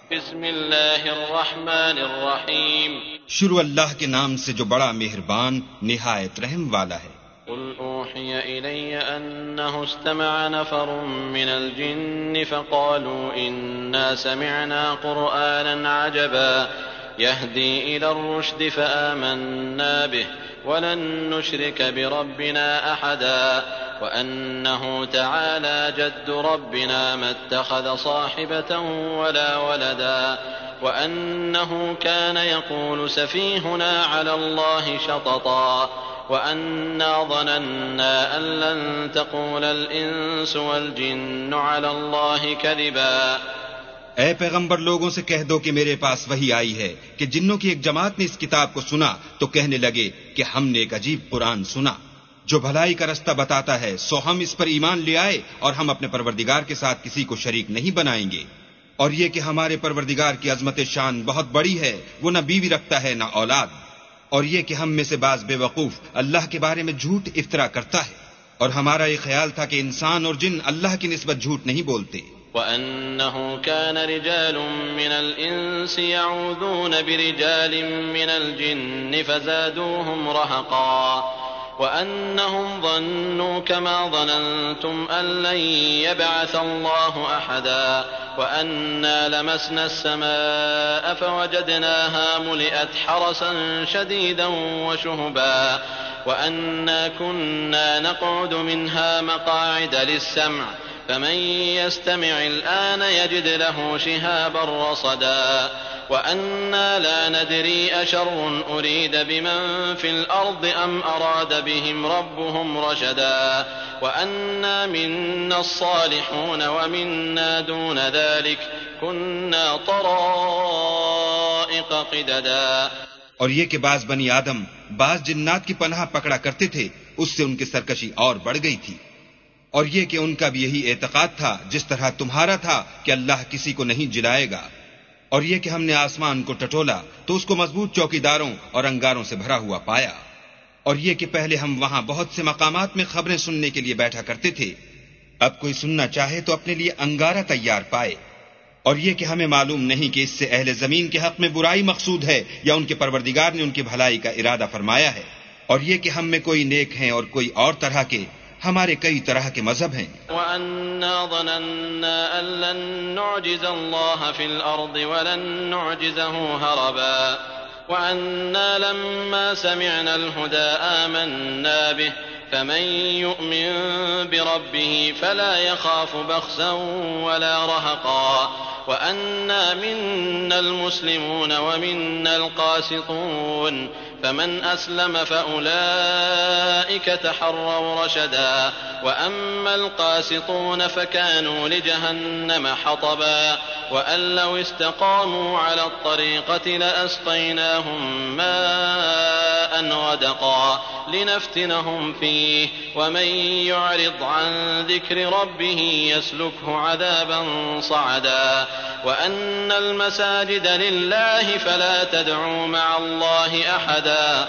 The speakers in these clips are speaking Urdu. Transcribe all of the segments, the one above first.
بسم اللہ الرحمن الرحیم شروع اللہ کے نام سے جو بڑا مہربان نہایت رحم والا ہے۔ قل اوحی الی انہ استمع نفر من الجن فقالوا انا سمعنا قرآنا عجبا يهدي الى الرشد فآمنا به ولن نشرك بربنا احدا وانه تعالى جد ربنا ما اتخذ صاحبة ولا ولدا وانه كان يقول سفيهنا على الله شططا وأنا ظننا أن لن تقول الإنس والجن على الله كذبا۔ اے پیغمبر لوگوں سے کہہ دو کہ میرے پاس وحی آئی ہے کہ جنوں کی ایک جماعت نے اس کتاب کو سنا تو کہنے لگے کہ ہم نے ایک عجیب قرآن سنا جو بھلائی کا رستہ بتاتا ہے، سو ہم اس پر ایمان لے آئے اور ہم اپنے پروردگار کے ساتھ کسی کو شریک نہیں بنائیں گے۔ اور یہ کہ ہمارے پروردگار کی عظمت شان بہت بڑی ہے، وہ نہ بیوی رکھتا ہے نہ اولاد، اور یہ کہ ہم میں سے بعض بے وقوف اللہ کے بارے میں جھوٹ افطرا کرتا ہے، اور ہمارا یہ خیال تھا کہ انسان اور جن اللہ کی نسبت جھوٹ نہیں بولتے۔ وَأَنَّهُ كَانَ رِجَالٌ مِّنَ الْإِنسِ يَعُوذُونَ بِرِجَالٍ مِّنَ الْجِنِّ فَزَادُوهُمْ رَهَقًا وَأَنَّهُمْ ظَنُّوا كَمَا ظَنَنتُمْ أَن لَّن يَبْعَثَ اللَّهُ أَحَدًا وَأَنَّا لَمَسْنَا السَّمَاءَ فَوَجَدْنَاهَا مُلِئَتْ حَرَسًا شَدِيدًا وَشُهُبًا وَأَنَّا كُنَّا نَقْعُدُ مِنْهَا مَقَاعِدَ لِلسَّمْعِ فمن يستمع الآن يجد له شهابا رصدا وأنا لا ندري أشر أريد بمن في الأرض أم أراد بهم ربهم رشدا وأنا منا الصالحون ومنا دون ذلك كنا طرائق قددا۔ اور یہ کہ بعض بنی آدم بعض جنات کی پناہ پکڑا کرتے تھے، اس سے ان کی سرکشی اور بڑھ گئی تھی، اور یہ کہ ان کا بھی یہی اعتقاد تھا جس طرح تمہارا تھا کہ اللہ کسی کو نہیں جلائے گا، اور یہ کہ ہم نے آسمان کو ٹٹولا تو اس کو مضبوط چوکیداروں اور انگاروں سے بھرا ہوا پایا، اور یہ کہ پہلے ہم وہاں بہت سے مقامات میں خبریں سننے کے لیے بیٹھا کرتے تھے، اب کوئی سننا چاہے تو اپنے لیے انگارہ تیار پائے، اور یہ کہ ہمیں معلوم نہیں کہ اس سے اہل زمین کے حق میں برائی مقصود ہے یا ان کے پروردگار نے ان کی بھلائی کا ارادہ فرمایا ہے، اور یہ کہ ہم میں کوئی نیک ہیں اور کوئی اور طرح کے، ہمارے کئی طرح کے مذہب ہیں۔ وَأَنَّا ظَنَنَّا أَن لَّن نُّعْجِزَ اللَّهَ فِي الْأَرْضِ وَلَن نُّعْجِزَهُ هَرَبًا وَأَنَّا لَمَّا سَمِعْنَا الْهُدَىٰ آمَنَّا بِهِ فَمَن يُؤْمِن بِرَبِّهِ فَلَا يَخَافُ بَخْسًا وَلَا رَهَقًا وَأَنَّا مِنَّا الْمُسْلِمُونَ وَمِنَّا الْقَاسِطُونَ فمن أسلم فأولئك تحروا رشدا وأما القاسطون فكانوا لجهنم حطبا وأن لو استقاموا على الطريقة لأسقيناهم ماء غدقا لنفتنهم فيه ومن يعرض عن ذكر ربه يسلكه عذابا صعدا وأن المساجد لله فلا تدعوا مع الله أحدا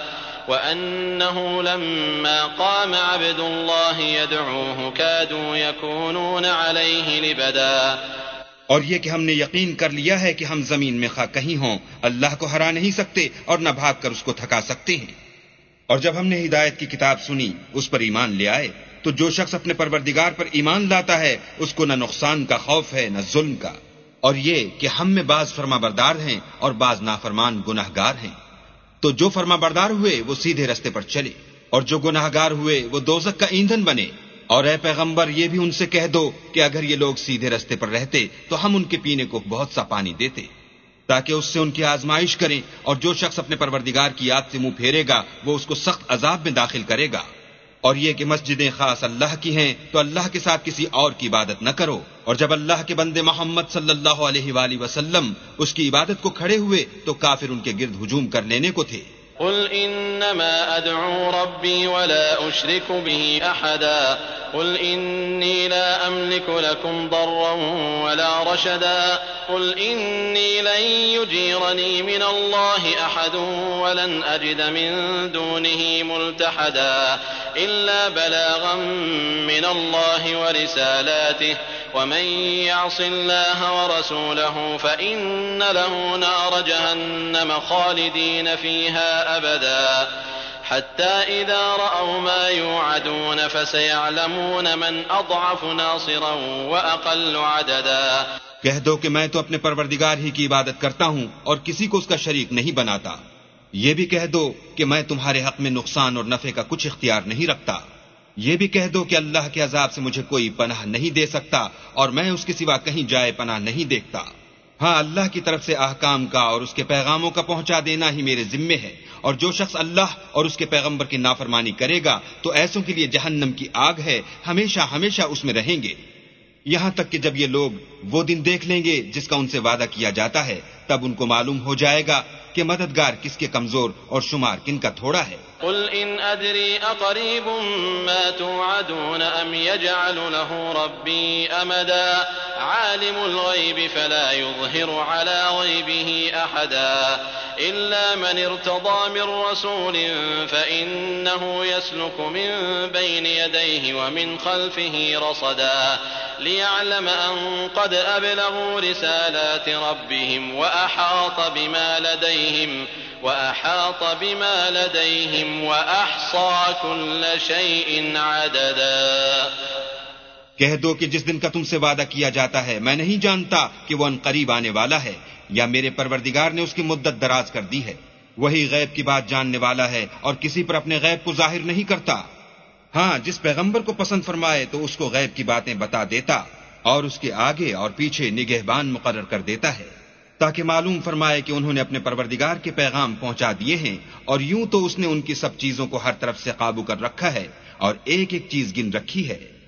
وأنه لما قام عبد الله يدعوه كادوا يكونون عليه لبدا۔ اور یہ کہ ہم نے یقین کر لیا ہے کہ ہم زمین میں خواہ کہیں ہوں اللہ کو ہرا نہیں سکتے اور نہ بھاگ کر اس کو تھکا سکتے ہیں، اور جب ہم نے ہدایت کی کتاب سنی اس پر ایمان لے آئے تو جو شخص اپنے پروردگار پر ایمان لاتا ہے اس کو نہ نقصان کا خوف ہے نہ ظلم کا، اور یہ کہ ہم میں بعض فرما بردار ہیں اور بعض نافرمان گناہگار ہیں، تو جو فرما بردار ہوئے وہ سیدھے رستے پر چلے اور جو گناہگار ہوئے وہ دوزخ کا ایندھن بنے۔ اور اے پیغمبر یہ بھی ان سے کہہ دو کہ اگر یہ لوگ سیدھے رستے پر رہتے تو ہم ان کے پینے کو بہت سا پانی دیتے تاکہ اس سے ان کی آزمائش کریں، اور جو شخص اپنے پروردگار کی یاد سے منہ پھیرے گا وہ اس کو سخت عذاب میں داخل کرے گا۔ اور یہ کہ مسجدیں خاص اللہ کی ہیں تو اللہ کے ساتھ کسی اور کی عبادت نہ کرو، اور جب اللہ کے بندے محمد صلی اللہ علیہ وآلہ وسلم اس کی عبادت کو کھڑے ہوئے تو کافر ان کے گرد ہجوم کر لینے کو تھے۔ قل انما ادعو ربي ولا اشرك به احدا قل اني لا املك لكم ضرا ولا رشدا قل اني لن يجيرني من الله احد ولن اجد من دونه ملتحدا الا بلاغا من الله ورسالاته ومن يعص الله ورسوله فإن له نار جهنم خالدين فيها أبدا حتى إذا رأوا ما يوعدون فسيعلمون من أضعف ناصرا وأقل عددا. کہہ دو کہ میں تو اپنے پروردگار ہی کی عبادت کرتا ہوں اور کسی کو اس کا شریک نہیں بناتا. یہ بھی کہہ دو کہ میں تمہارے حق میں نقصان اور نفع کا کچھ اختیار نہیں رکھتا. یہ بھی کہہ دو کہ اللہ کے عذاب سے مجھے کوئی پناہ نہیں دے سکتا اور میں اس کے سوا کہیں جائے پناہ نہیں دیکھتا. ہاں، اللہ کی طرف سے احکام کا اور اس کے پیغاموں کا پہنچا دینا ہی میرے ذمے ہے، اور جو شخص اللہ اور اس کے پیغمبر کی نافرمانی کرے گا تو ایسوں کے لیے جہنم کی آگ ہے، ہمیشہ ہمیشہ اس میں رہیں گے. یہاں تک کہ جب یہ لوگ وہ دن دیکھ لیں گے جس کا ان سے وعدہ کیا جاتا ہے، تب ان کو معلوم ہو جائے گا کہ مددگار کس کے کمزور اور شمار کن کا تھوڑا ہے. قل إن أدري أقريب ما توعدون أم يجعل له ربي أمدا عالم الغيب فلا يظهر على غيبه أحدا إلا من ارتضى من رسول فإنه يسلك من بين يديه ومن خلفه رصدا ليعلم أن قد أبلغوا رسالات ربهم وأحاط بما لديهم وأحصى كل شيء عددا. کہہ دو کہ جس دن کا تم سے وعدہ کیا جاتا ہے میں نہیں جانتا کہ وہ ان قریب آنے والا ہے یا میرے پروردگار نے اس کی مدت دراز کر دی ہے. وہی غیب کی بات جاننے والا ہے اور کسی پر اپنے غیب کو ظاہر نہیں کرتا. ہاں، جس پیغمبر کو پسند فرمائے تو اس کو غیب کی باتیں بتا دیتا اور اس کے آگے اور پیچھے نگہبان مقرر کر دیتا ہے تاکہ معلوم فرمائے کہ انہوں نے اپنے پروردگار کے پیغام پہنچا دیے ہیں، اور یوں تو اس نے ان کی سب چیزوں کو ہر طرف سے قابو کر رکھا ہے اور ایک ایک چیز گن رکھی ہے.